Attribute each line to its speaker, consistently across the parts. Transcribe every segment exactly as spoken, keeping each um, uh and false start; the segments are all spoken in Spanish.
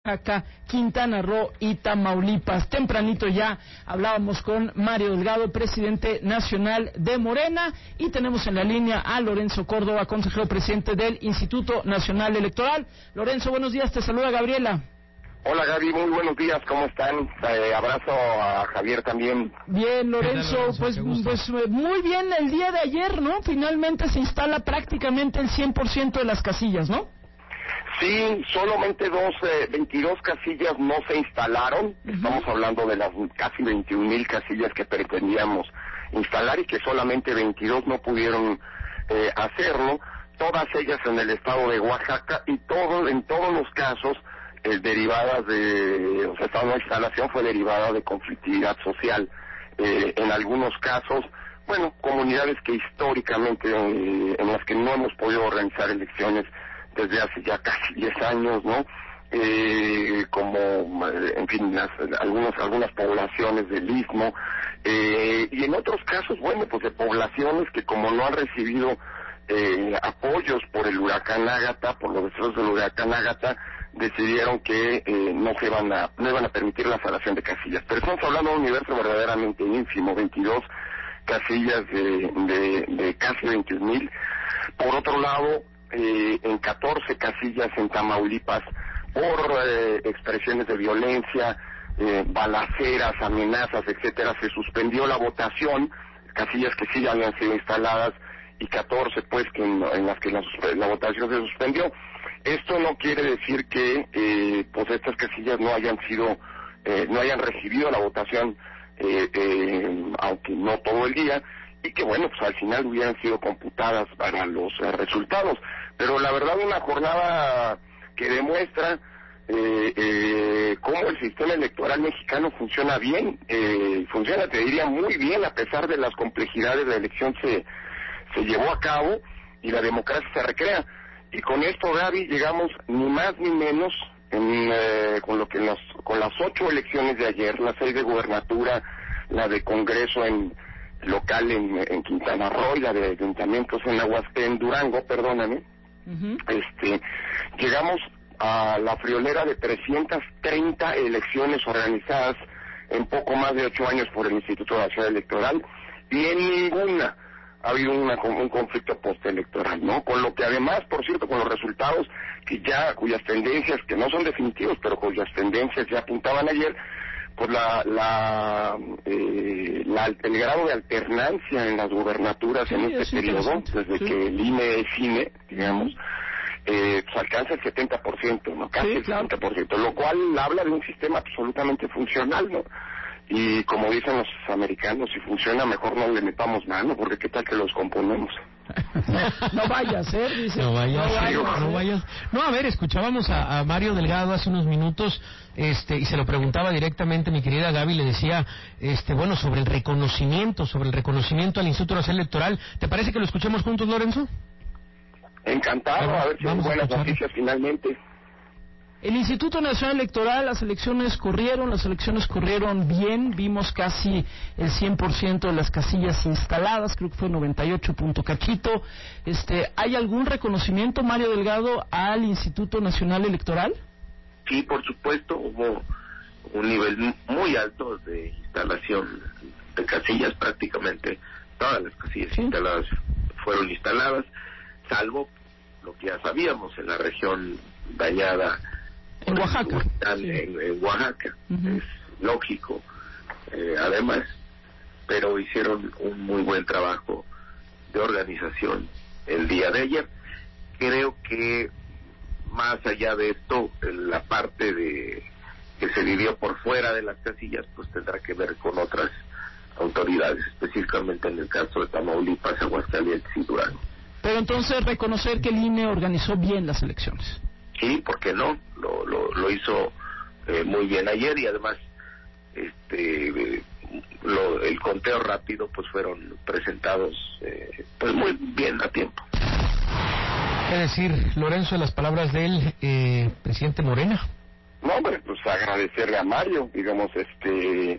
Speaker 1: Oaxaca, Quintana Roo y Tamaulipas. Tempranito ya hablábamos con Mario Delgado, presidente nacional de Morena, y tenemos en la línea a Lorenzo Córdoba, consejero presidente del Instituto Nacional Electoral. Lorenzo, buenos días, te saluda Gabriela.
Speaker 2: Hola Gaby, muy buenos días, ¿cómo están? Eh, abrazo a Javier también.
Speaker 1: Bien, Lorenzo, Lorenzo pues, pues muy bien el día de ayer, ¿no? Finalmente se instala prácticamente el cien por ciento de las casillas, ¿no?
Speaker 2: Sí, solamente dos, eh, veintidós casillas no se instalaron. Uh-huh. Estamos hablando de las casi veintiún mil casillas que pretendíamos instalar y que solamente veintidós no pudieron eh, hacerlo. Todas ellas en el estado de Oaxaca y todo, en todos los casos eh, derivadas de, o sea, esta nueva instalación fue derivada de conflictividad social. Eh, en algunos casos, bueno, comunidades que históricamente, eh, en las que no hemos podido organizar elecciones desde hace ya casi diez años, ¿no? Eh, como, en fin, las, algunos, algunas poblaciones del Istmo, eh, y en otros casos, bueno, pues de poblaciones que como no han recibido eh, apoyos por el huracán Ágata, por los deseos del huracán Ágata, decidieron que eh, no se van a, no iban a permitir la instalación de casillas. Pero estamos hablando de un universo verdaderamente ínfimo, veintidós casillas de, de, de casi veintiún mil. Por otro lado, Eh, en catorce casillas en Tamaulipas por eh, expresiones de violencia, eh, balaceras, amenazas, etcétera, se suspendió la votación, casillas que sí habían sido instaladas y catorce pues que en, en las que la, la votación se suspendió. Esto no quiere decir que eh, pues estas casillas no hayan sido, eh, no hayan recibido la votación, eh, eh, aunque no todo el día, y que bueno, pues al final hubieran sido computadas para los eh, resultados. Pero la verdad, una jornada que demuestra eh, eh, cómo el sistema electoral mexicano funciona bien, eh, funciona, te diría, muy bien, a pesar de las complejidades. La elección se, se llevó a cabo y la democracia se recrea. Y con esto, Gaby, llegamos ni más ni menos en, eh, con lo que las, con las ocho elecciones de ayer, las seis de gubernatura, la de Congreso en local en, en Quintana Roo y la de ayuntamientos en Aguascalientes, en Durango, perdóname. Uh-huh. Este, llegamos a la friolera de trescientas treinta elecciones organizadas en poco más de ocho años por el Instituto Nacional Electoral, y en ninguna ha habido una, un conflicto postelectoral, ¿no? Con lo que además, por cierto, con los resultados que ya, cuyas tendencias, que no son definitivos, pero cuyas tendencias ya apuntaban ayer, pues la, la, eh, la, el grado de alternancia en las gubernaturas sí, en este periodo, desde sí. que el I N E es I N E, digamos, eh, pues alcanza el setenta por ciento, ¿no? Casi sí, el claro. setenta por ciento, lo cual habla de un sistema absolutamente funcional, ¿no? Y como dicen los americanos, si funciona mejor no le metamos mano, porque qué tal que los componemos.
Speaker 1: No vayas, ¿eh? Dice,
Speaker 3: no vayas, no vayas,
Speaker 1: no,
Speaker 3: no vayas. No, a ver, escuchábamos a, a Mario Delgado hace unos minutos, este, y se lo preguntaba directamente mi querida Gaby, le decía, este, bueno, sobre el reconocimiento, sobre el reconocimiento al Instituto Nacional Electoral. ¿Te parece que lo escuchemos juntos, Lorenzo?
Speaker 2: Encantado, a ver, a ver si hay buenas noticias finalmente.
Speaker 1: El Instituto Nacional Electoral, las elecciones corrieron, las elecciones corrieron bien, vimos casi el cien por ciento de las casillas instaladas, creo que fue noventa y ocho punto cachito. Este, ¿hay algún reconocimiento, Mario Delgado, al Instituto Nacional Electoral?
Speaker 4: Sí, por supuesto, hubo un nivel muy alto de instalación de casillas, prácticamente todas las casillas ¿Sí? instaladas fueron instaladas, salvo lo que ya sabíamos en la región dañada
Speaker 1: en Oaxaca
Speaker 4: sí. en, en Oaxaca uh-huh. Es lógico, eh, además, pero hicieron un muy buen trabajo de organización el día de ayer. Creo que más allá de esto, la parte de que se vivió por fuera de las casillas pues tendrá que ver con otras autoridades, específicamente en el caso de Tamaulipas, Aguascalientes y Durango.
Speaker 1: Pero entonces reconocer que el I N E organizó bien las elecciones.
Speaker 4: Sí, ¿por qué no? Lo, lo, lo hizo eh, muy bien ayer, y además este eh, lo, el conteo rápido pues fueron presentados eh, pues muy bien a tiempo.
Speaker 3: ¿Qué decir, Lorenzo, de las palabras del eh, presidente Morena?
Speaker 2: No, hombre, pues agradecerle a Mario, digamos, este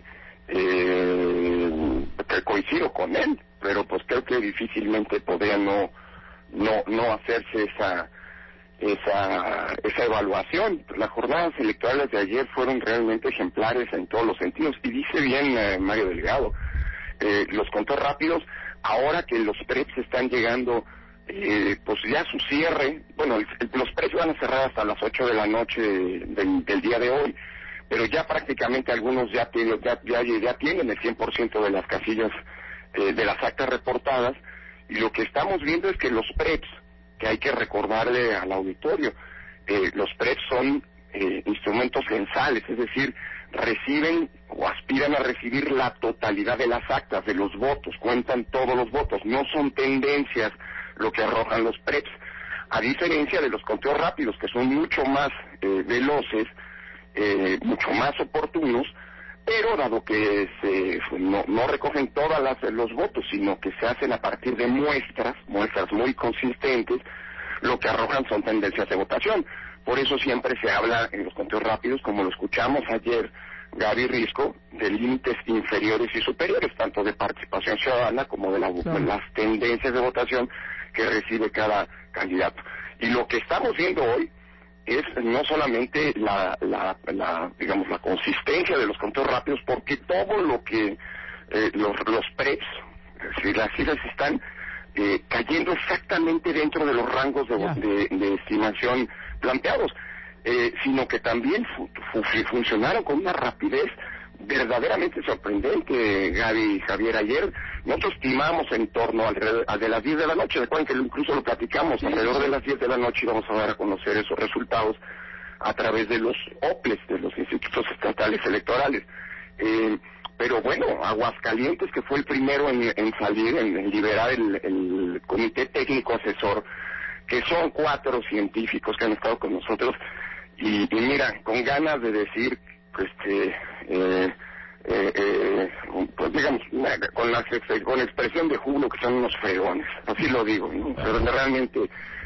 Speaker 2: eh, que coincido con él, pero pues creo que difícilmente podría no no no hacerse esa esa esa evaluación. Las jornadas electorales de ayer fueron realmente ejemplares en todos los sentidos, y dice bien eh, Mario Delgado, eh, los conteos rápidos, ahora que los preps están llegando eh, pues ya a su cierre, bueno, el, el, los preps van a cerrar hasta las ocho de la noche del, del día de hoy, pero ya prácticamente algunos ya tienen, ya, ya, ya tienen el cien por ciento de las casillas eh, de las actas reportadas, y lo que estamos viendo es que los preps, que hay que recordarle al auditorio, eh, los preps son eh, instrumentos censales, es decir, reciben o aspiran a recibir la totalidad de las actas, de los votos, cuentan todos los votos, no son tendencias lo que arrojan los preps, a diferencia de los conteos rápidos, que son mucho más eh, veloces, eh, mucho más oportunos, pero dado que se, no, no recogen todas las los votos, sino que se hacen a partir de muestras, muestras muy consistentes, lo que arrojan son tendencias de votación. Por eso siempre se habla en los conteos rápidos, como lo escuchamos ayer Gaby Risco, de límites inferiores y superiores, tanto de participación ciudadana como de, la, claro. de las tendencias de votación que recibe cada candidato. Y lo que estamos viendo hoy es no solamente la, la, la digamos la consistencia de los conteos rápidos, porque todo lo que eh, los los preps, es decir, las cifras están eh, cayendo exactamente dentro de los rangos de, yeah. de, de estimación planteados, eh, sino que también fu fu funcionaron con una rapidez verdaderamente sorprendente, Gaby y Javier. Ayer nosotros estimamos en torno alrededor a de las diez de la noche, recuerden que incluso lo platicamos, sí, alrededor sí. de las diez de la noche íbamos a dar a conocer esos resultados a través de los O P L E S, de los institutos estatales electorales. Eh, pero bueno, Aguascalientes, que fue el primero en, en salir, en, en liberar el, el comité técnico asesor, que son cuatro científicos que han estado con nosotros, y, y mira, con ganas de decir, este, eh, eh, eh, pues digamos, con la con expresión de júbilo, que son unos fregones, así lo digo, ¿no? Pero realmente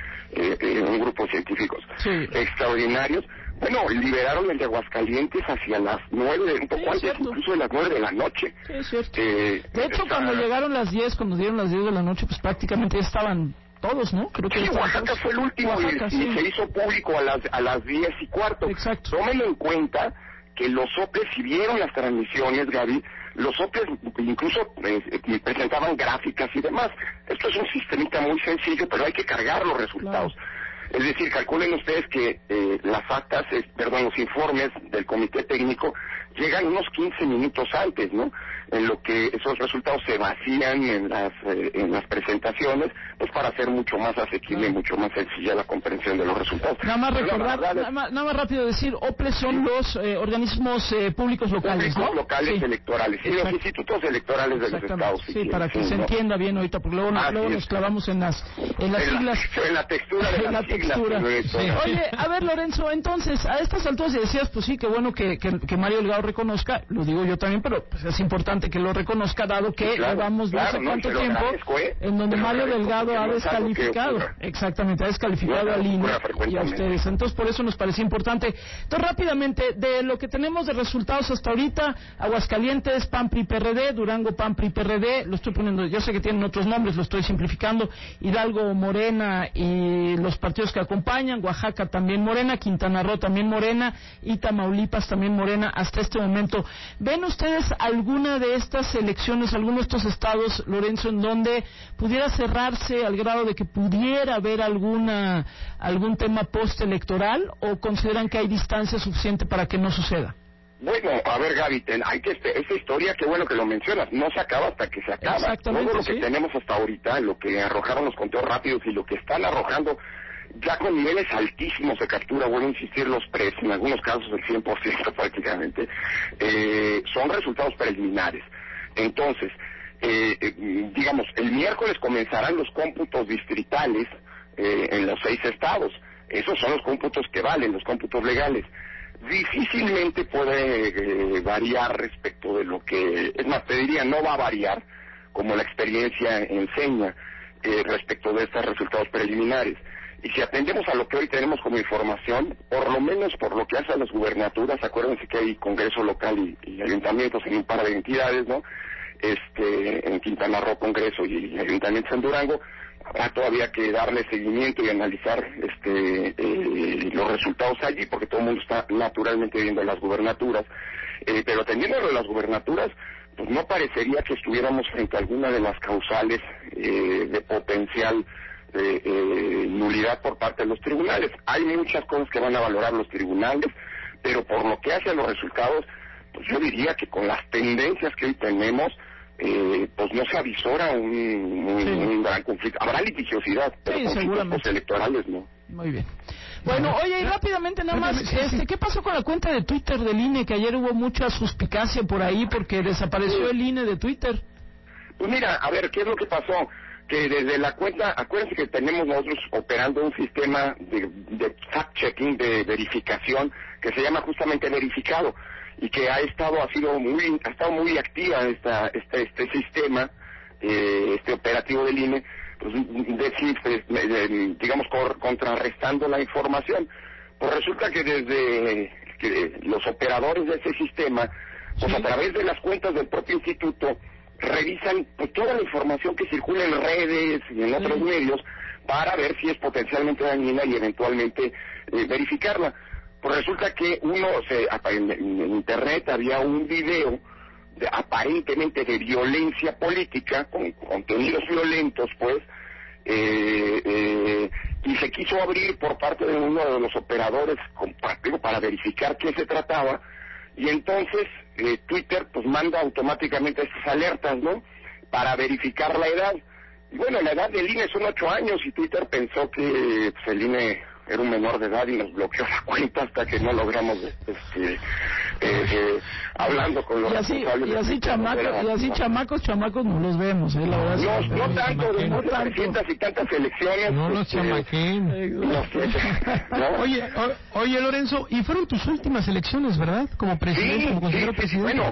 Speaker 2: eh, eh, un grupo de científicos sí. extraordinarios. Bueno, liberaron el de Aguascalientes hacia las nueve, un poco sí, antes cierto. incluso de las nueve de la noche.
Speaker 1: Sí, es cierto. Eh, de hecho, está... cuando llegaron las diez, cuando dieron las diez de la noche, pues prácticamente ya estaban todos, ¿no? Creo que
Speaker 2: sí, Oaxaca todos. fue el último Oaxaca, y, sí. y se hizo público a las a las diez y cuarto.
Speaker 1: Exacto.
Speaker 2: Tómenlo en cuenta que los O P E S, si vieron las transmisiones, Gaby, los O P E S incluso eh, presentaban gráficas y demás. Esto es un sistemita muy sencillo, pero hay que cargar los resultados. Claro. Es decir, calculen ustedes que eh, las actas, eh, perdón, los informes del comité técnico llegan unos quince minutos antes, ¿no? En lo que esos resultados se vacían en las eh, en las presentaciones, pues para hacer mucho más asequible y mucho más sencilla la comprensión de los resultados.
Speaker 1: Nada más recordar, verdad, nada, más, nada más rápido decir, O P L E S son los eh, organismos eh, públicos locales,
Speaker 2: públicos
Speaker 1: ¿no?
Speaker 2: locales
Speaker 1: sí.
Speaker 2: electorales, y los institutos electorales de los estados.
Speaker 1: Sí,
Speaker 2: si
Speaker 1: para que
Speaker 2: sí,
Speaker 1: se
Speaker 2: ¿no?
Speaker 1: entienda bien ahorita, porque luego, ah, luego nos clavamos en las en las
Speaker 2: en
Speaker 1: siglas.
Speaker 2: La, en la textura de
Speaker 1: en
Speaker 2: las
Speaker 1: la
Speaker 2: siglas.
Speaker 1: textura. Sí. Oye, a ver, Lorenzo, entonces, a estas alturas decías, pues sí, qué bueno que, que, que Mario Delgado reconozca, lo digo yo también, pero pues es importante que lo reconozca, dado que sí, claro, llevamos no
Speaker 2: claro,
Speaker 1: sé cuánto
Speaker 2: no,
Speaker 1: tiempo
Speaker 2: ¿eh?
Speaker 1: en donde Mario Delgado ha descalificado, exactamente, ha descalificado no, no, a Lina y a ustedes. Entonces, por eso nos parecía importante. Entonces, rápidamente, de lo que tenemos de resultados hasta ahorita, Aguascalientes, P A N, P R I, P R D, Durango, P A N, P R I, P R D, lo estoy poniendo, yo sé que tienen otros nombres, lo estoy simplificando, Hidalgo, Morena y los partidos que acompañan, Oaxaca también Morena, Quintana Roo también Morena y Tamaulipas también Morena hasta este momento. ¿Ven ustedes alguna de estas elecciones, alguno de estos estados, Lorenzo, en donde pudiera cerrarse al grado de que pudiera haber alguna algún tema postelectoral, o consideran que hay distancia suficiente para que no suceda?
Speaker 2: Bueno, a ver, Gaby, ten, hay que esa historia, qué bueno que lo mencionas, no se acaba hasta que se acaba.
Speaker 1: Exactamente,
Speaker 2: todo lo
Speaker 1: sí.
Speaker 2: que tenemos hasta ahorita, lo que arrojaron los conteos rápidos y lo que están arrojando ya con niveles altísimos de captura, vuelvo a insistir, los preps, en algunos casos el cien por ciento prácticamente, eh, son resultados preliminares. Entonces, eh, eh, digamos, el miércoles comenzarán los cómputos distritales eh, en los seis estados. Esos son los cómputos que valen, los cómputos legales. Difícilmente puede eh, variar respecto de lo que, es más, te diría, no va a variar, como la experiencia enseña, eh, respecto de estos resultados preliminares. Y si atendemos a lo que hoy tenemos como información, por lo menos por lo que hace a las gubernaturas, acuérdense que hay congreso local y, y ayuntamientos en un par de entidades, ¿no? Este, en Quintana Roo, congreso y, y ayuntamientos en Durango, habrá todavía que darle seguimiento y analizar este eh, los resultados allí, porque todo el mundo está naturalmente viendo las gubernaturas, eh, pero atendiendo a las gubernaturas, pues no parecería que estuviéramos frente a alguna de las causales eh, de potencial eh, eh, nulidad por parte de los tribunales. Hay muchas cosas que van a valorar los tribunales, pero por lo que hace a los resultados, pues yo diría que con las tendencias que hoy tenemos, eh, pues no se avisora un, un, sí. un gran conflicto. Habrá litigiosidad, pero
Speaker 1: sí,
Speaker 2: conflictos electorales no.
Speaker 1: Muy bien. Bueno, oye, y rápidamente nada más, este, ¿qué pasó con la cuenta de Twitter del I N E? Que ayer hubo mucha suspicacia por ahí porque desapareció el I N E de Twitter.
Speaker 2: Pues mira, a ver, ¿qué es lo que pasó? Que desde la cuenta, acuérdense que tenemos nosotros operando un sistema de, de fact-checking, de verificación, que se llama justamente verificado, y que ha estado, ha sido muy, ha estado muy activa esta, este, este sistema, eh, este operativo del I N E, pues, de, de, de, digamos, cor, contrarrestando la información. Pues resulta que desde que los operadores de ese sistema, pues sí. a través de las cuentas del propio instituto, revisan pues, toda la información que circula en redes y en otros sí. medios para ver si es potencialmente dañina y eventualmente eh, verificarla. Pues resulta que uno, se, en, en internet había un video de, aparentemente de violencia política, con contenidos violentos, pues, eh, eh, y se quiso abrir por parte de uno de los operadores compartido para verificar qué se trataba, y entonces eh, Twitter pues manda automáticamente estas alertas, ¿no?, para verificar la edad. Y bueno, la edad del I N E son ocho años y Twitter pensó que pues, el I N E era un menor de edad y nos bloqueó la cuenta hasta que no logramos este, eh, eh, hablando con los
Speaker 1: y así, responsables. Y así, chamacos, y así chamacos, chamacos no los vemos, ¿eh? La verdad
Speaker 2: no,
Speaker 1: es
Speaker 2: no tanto, después de trescientas y tantas elecciones.
Speaker 3: No los
Speaker 2: este,
Speaker 3: chamaquín.
Speaker 2: No, ¿no?
Speaker 3: Oye, o, oye Lorenzo, y fueron tus últimas elecciones, ¿verdad? Como presidente,
Speaker 2: sí,
Speaker 3: como consejero
Speaker 2: sí,
Speaker 3: presidente.
Speaker 2: Bueno,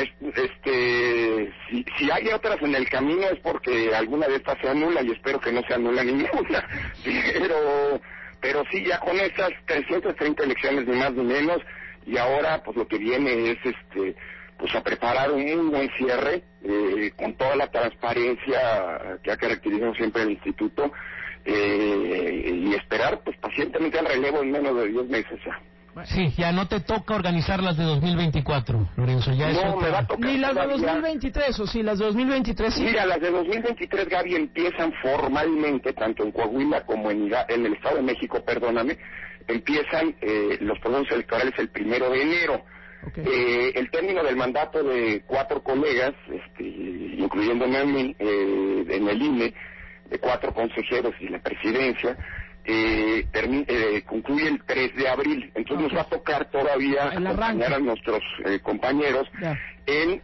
Speaker 2: este, si, si hay otras en el camino es porque alguna de estas se anula y espero que no se anula ninguna, pero... Pero sí, ya con esas trescientas treinta elecciones, ni más ni menos, y ahora pues lo que viene es este pues a preparar un muy buen cierre, eh, con toda la transparencia que ha caracterizado siempre el instituto, eh, y esperar pues pacientemente el relevo en menos de diez meses ya.
Speaker 3: Sí, ya no te toca organizar las de dos mil veinticuatro, Lorenzo, ya
Speaker 2: no,
Speaker 3: eso
Speaker 2: me va a tocar.
Speaker 1: Ni las de
Speaker 2: todavía.
Speaker 1: dos mil veintitrés, o sí, las de dos mil veintitrés sí.
Speaker 2: Mira, las de dos mil veintitrés, Gaby, empiezan formalmente, tanto en Coahuila como en, en el Estado de México, perdóname, empiezan eh, los procesos electorales el primero de enero. Okay. Eh, el término del mandato de cuatro colegas, este, incluyéndome a mí, eh, en el I N E, de cuatro consejeros y la presidencia, Eh, termine, eh, concluye el tres de abril, entonces okay. nos va a tocar todavía acompañar a nuestros eh, compañeros yeah. en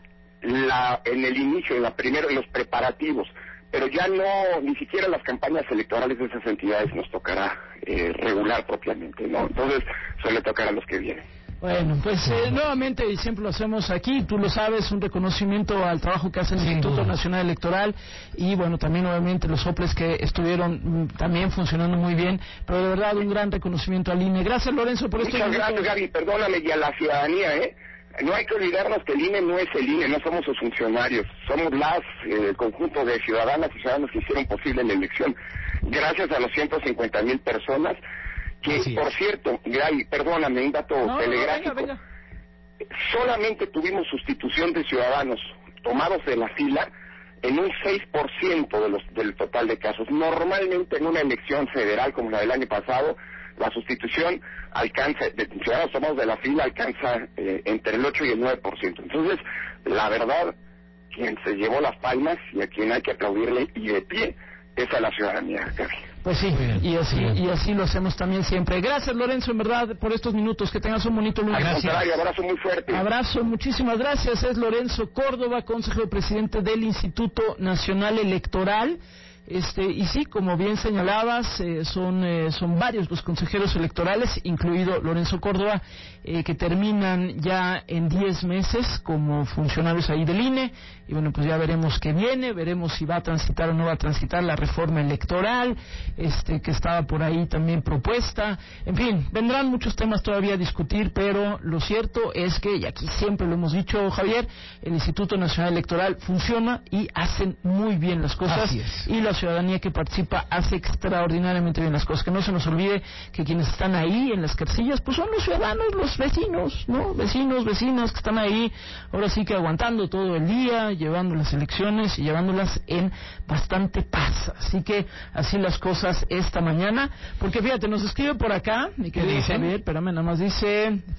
Speaker 2: la en el inicio, en la primera, en los preparativos, pero ya no, ni siquiera las campañas electorales de esas entidades nos tocará eh, regular propiamente, ¿no? Entonces, eso le tocará a los que vienen.
Speaker 1: Bueno, pues eh, nuevamente, y siempre lo hacemos aquí, tú lo sabes, un reconocimiento al trabajo que hace el Instituto Nacional Electoral y bueno, también nuevamente los soples que estuvieron m, también funcionando muy bien, pero de verdad un gran reconocimiento al I N E. Gracias, Lorenzo, por esto.
Speaker 2: Muchas gracias, Gaby, perdóname, y a la ciudadanía, ¿eh? No hay que olvidarnos que el I N E no es el I N E, no somos sus funcionarios, somos las, eh, el conjunto de ciudadanas y ciudadanos que hicieron posible la elección, gracias a los ciento cincuenta mil personas. Que, Así por es. cierto, Gaby, perdóname, un dato no, telegráfico. No, venga, venga. Solamente tuvimos sustitución de ciudadanos tomados de la fila en un seis por ciento de los, del total de casos. Normalmente en una elección federal como la del año pasado, la sustitución alcanza, de ciudadanos tomados de la fila alcanza eh, entre el ocho y el nueve por ciento. Entonces, la verdad, quien se llevó las palmas y a quien hay que aplaudirle y de pie es a la ciudadanía, Gaby.
Speaker 1: Pues sí, y así y así lo hacemos también siempre. Gracias, Lorenzo, en verdad, por estos minutos. Que tengas un bonito lunes.
Speaker 2: Al contrario, abrazo muy fuerte.
Speaker 1: Abrazo, muchísimas gracias. Es Lorenzo Córdoba, consejero presidente del Instituto Nacional Electoral. Este, y sí, como bien señalabas, eh, son eh, son varios los consejeros electorales, incluido Lorenzo Córdoba, eh, que terminan ya en diez meses como funcionarios ahí del I N E, y bueno, pues ya veremos qué viene, veremos si va a transitar o no va a transitar la reforma electoral, este, que estaba por ahí también propuesta, en fin, vendrán muchos temas todavía a discutir, pero lo cierto es que, y aquí siempre lo hemos dicho, Javier, el Instituto Nacional Electoral funciona y hacen muy bien las cosas, y las la ciudadanía que participa hace extraordinariamente bien las cosas. Que no se nos olvide que quienes están ahí en las casillas, pues son los ciudadanos, los vecinos, ¿no? Vecinos, vecinas que están ahí, ahora sí que aguantando todo el día, llevando las elecciones y llevándolas en bastante paz. Así que así las cosas esta mañana, porque fíjate, nos escribe por acá, mi querido Javier, espérame, nada más dice...